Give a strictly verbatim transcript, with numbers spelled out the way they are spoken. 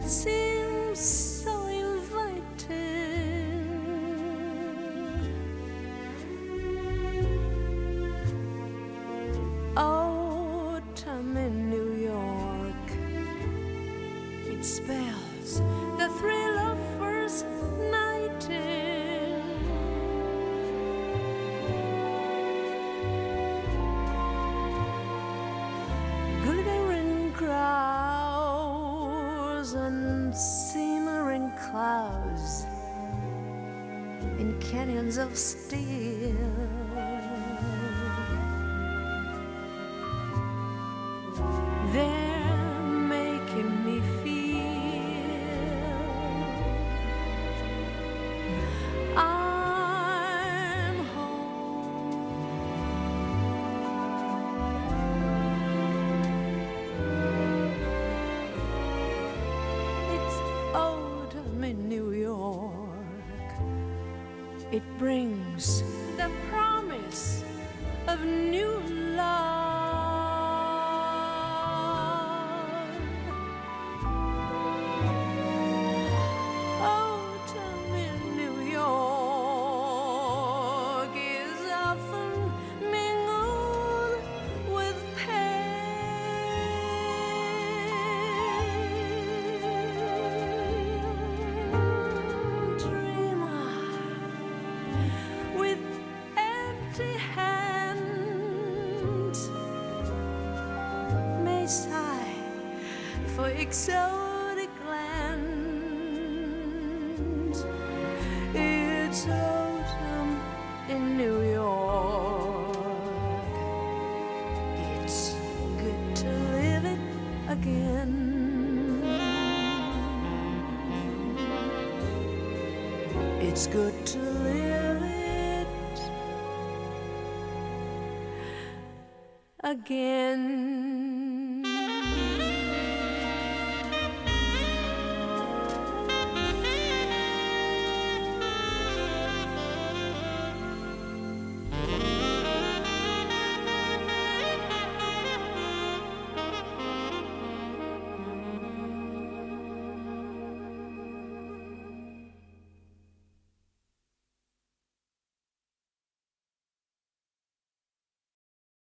seems so inviting. Autumn in New York, it spells the thrill of first nighting. Glittering crowds and simmering clouds in canyons of steel. They're making me feel I'm home. It's autumn in New York. It brings the promise of new love. Autumn in New York is often mingled with pain. Dreamer with empty hands may sigh for exotic lands. It's autumn in New York. It's good to live it again. It's good to live it again.